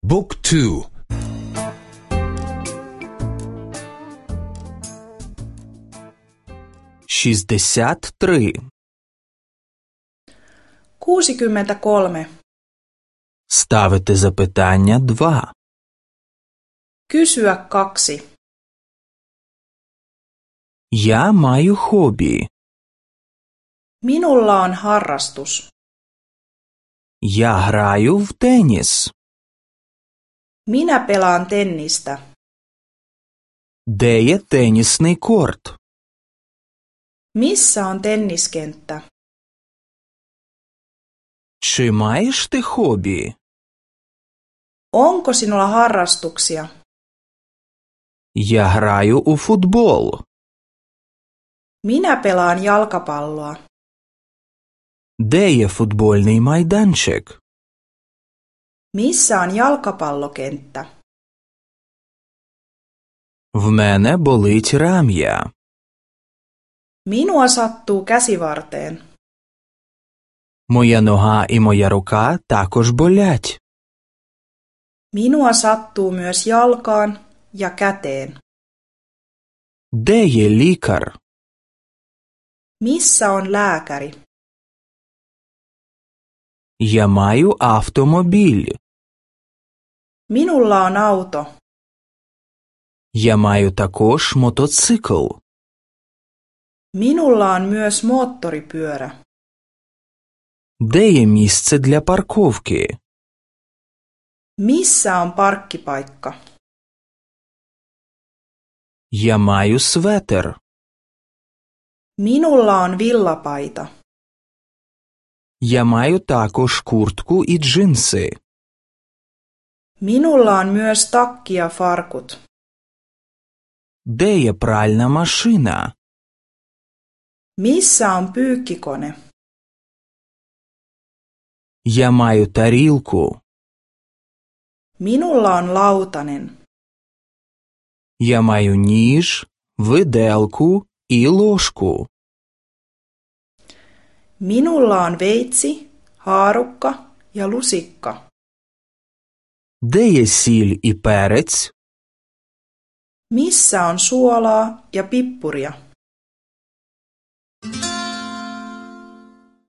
Book 2. 63. 63. Ставити запитання 2. Kysyä 2. Я маю хобі. Minulla on harrastus. Я граю в теніс. Minä pelaan tennistä. Де є тенісний корт? Missä on tenniskenttä? Чи маєш ти хобі? Onko sinulla harrastuksia? Я граю у футбол. Minä pelaan jalkapalloa. Де є футбольний майданчик? Missä on jalkapallokenttä? В мене болить рам'я. Minua sattuu käsivarteen. Моя нога і моя рука також болять. Minua sattuu myös jalkaan ja käteen. Де є лікар? Missä on lääkäri? Я маю автомобіль. Minulla on auto. Я маю також мотоцикл. Minulla on myös moottoripyörä. Де є місце для парковки? Missä on parkkipaikka? Я маю светер. Minulla on villapaita. Я маю також куртку і джинси. Minulla on myös takki ja farkut. Де є пральна машина? Missä on pyykkikone? Я маю тарілку. Minulla on lautanen. Я маю ніж, виделку і ложку. Minulla on veitsi, haarukka ja lusikka. Де є сіль і перець? Missä on suolaa ja pippuria?